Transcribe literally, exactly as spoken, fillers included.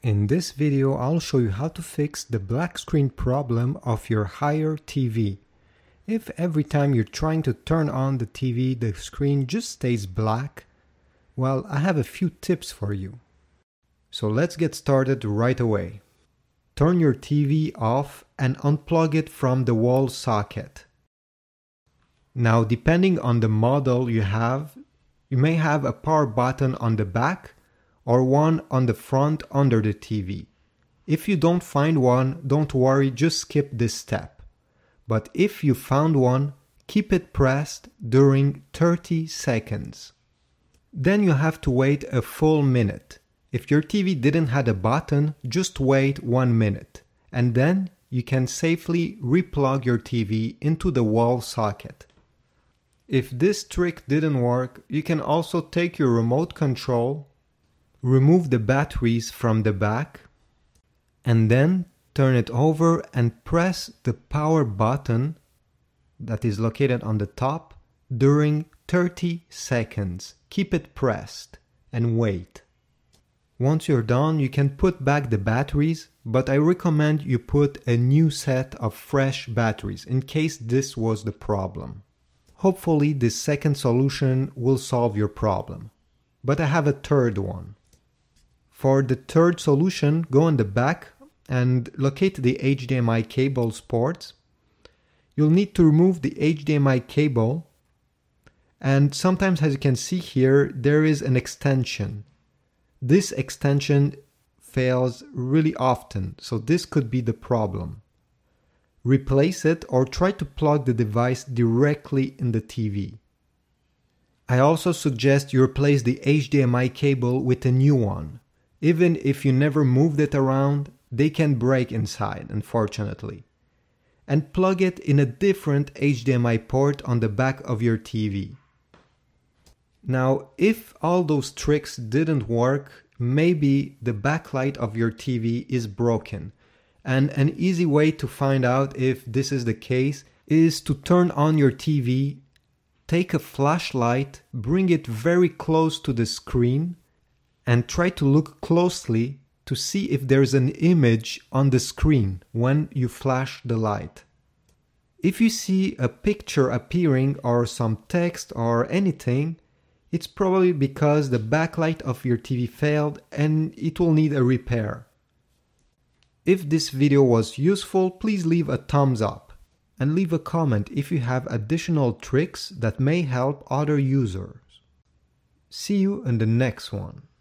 In this video, I'll show you how to fix the black screen problem of your Haier T V. If every time you're trying to turn on the T V, the screen just stays black, well, I have a few tips for you. So let's get started right away. Turn your T V off and unplug it from the wall socket. Now, depending on the model you have, you may have a power button on the back or one on the front under the T V. If you don't find one, don't worry, just skip this step. But if you found one, keep it pressed during thirty seconds. Then you have to wait a full minute. If your T V didn't have a button, just wait one minute. And then you can safely replug your T V into the wall socket. If this trick didn't work, you can also take your remote control, remove the batteries from the back, and then turn it over and press the power button that is located on the top during thirty seconds. Keep it pressed and wait. Once you're done, you can put back the batteries, but I recommend you put a new set of fresh batteries in case this was the problem. Hopefully this second solution will solve your problem. But I have a third one. For the third solution, go on the back and locate the H D M I cable ports. You'll need to remove the H D M I cable, and sometimes, as you can see here, there is an extension. This extension fails really often, so this could be the problem. Replace it or try to plug the device directly in the T V. I also suggest you replace the H D M I cable with a new one. Even if you never moved it around, they can break inside, unfortunately. And plug it in a different H D M I port on the back of your T V. Now, if all those tricks didn't work, maybe the backlight of your T V is broken. And an easy way to find out if this is the case is to turn on your T V, take a flashlight, bring it very close to the screen, and try to look closely to see if there's an image on the screen when you flash the light. If you see a picture appearing or some text or anything, it's probably because the backlight of your T V failed and it will need a repair. If this video was useful, please leave a thumbs up and leave a comment if you have additional tricks that may help other users. See you in the next one.